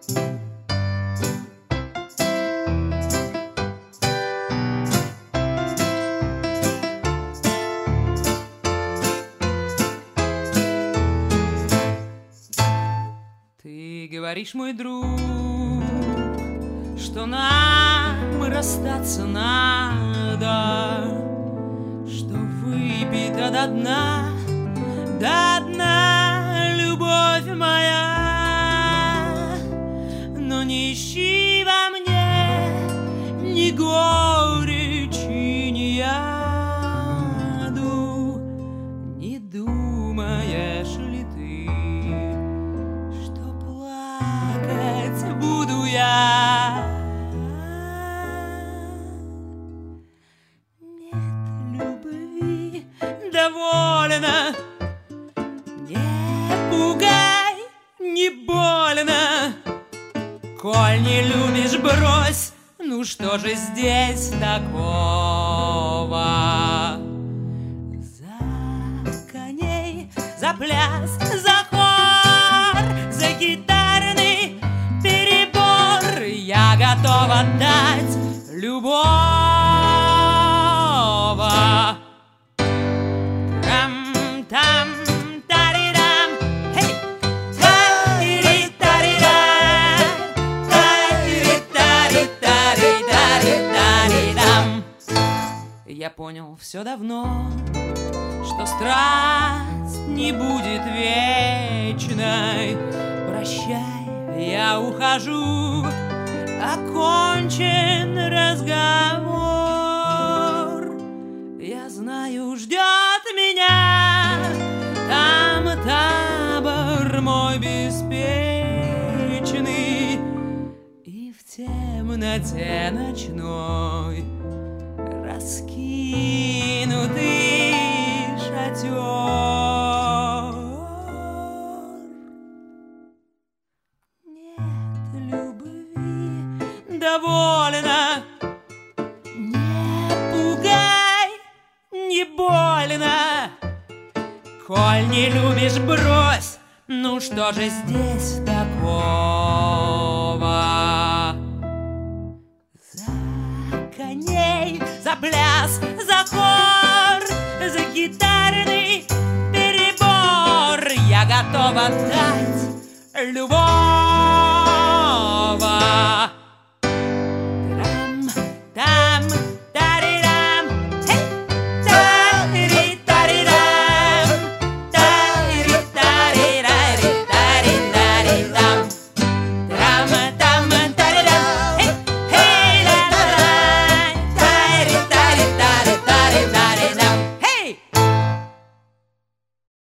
Ты говоришь, мой друг, что нам расстаться надо, что выпита до дна, любовь моя. Но не ищи во мне ни горечи, ни яду. Не думаешь ли ты, что плакать буду я? Нет любви, довольно. Не пугай, не больно. Коль не любишь, брось. Ну что же здесь такого? За коней, за пляс, за хор, за гитарный перебор я готова дать любого. Там, тарирам, хей, тарирам, тарирам. Я понял все давно, что страсть не будет вечной. Прощай, я ухожу, окончен разговор. Я знаю, ждет меня там табор мой беспечный, и в темноте ночной раскинутый шатер. Нет любви, довольно. Не пугай, не больно. Коль не любишь, брось. Ну что же здесь